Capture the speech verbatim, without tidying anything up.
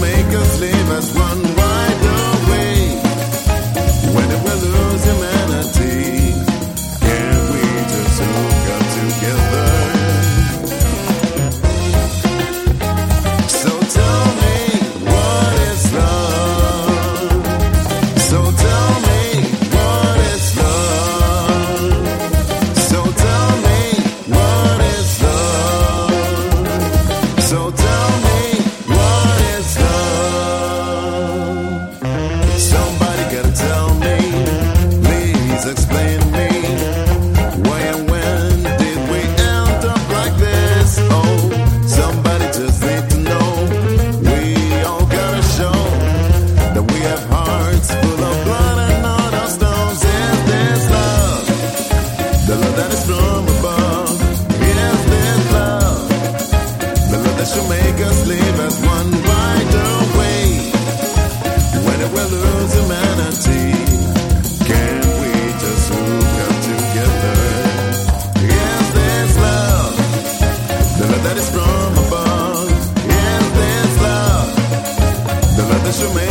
make us live as one wide awake. When it will lose humanity, can we just hook up together? So tell me, what is love? So tell me, what is love? So tell me, what is love? So tell me, what is love? Somebody gotta tell me, please explain to me, why and when did we end up like this? Oh, somebody just need to know. We all gotta show that we have hearts full of blood and not of stones. Is this love? The love that is from above. Is this love? The love that should make us live as one right away. When it will lose humanity, can we just hook up together? Is this love? The love that is from above. Is this love? The love that should make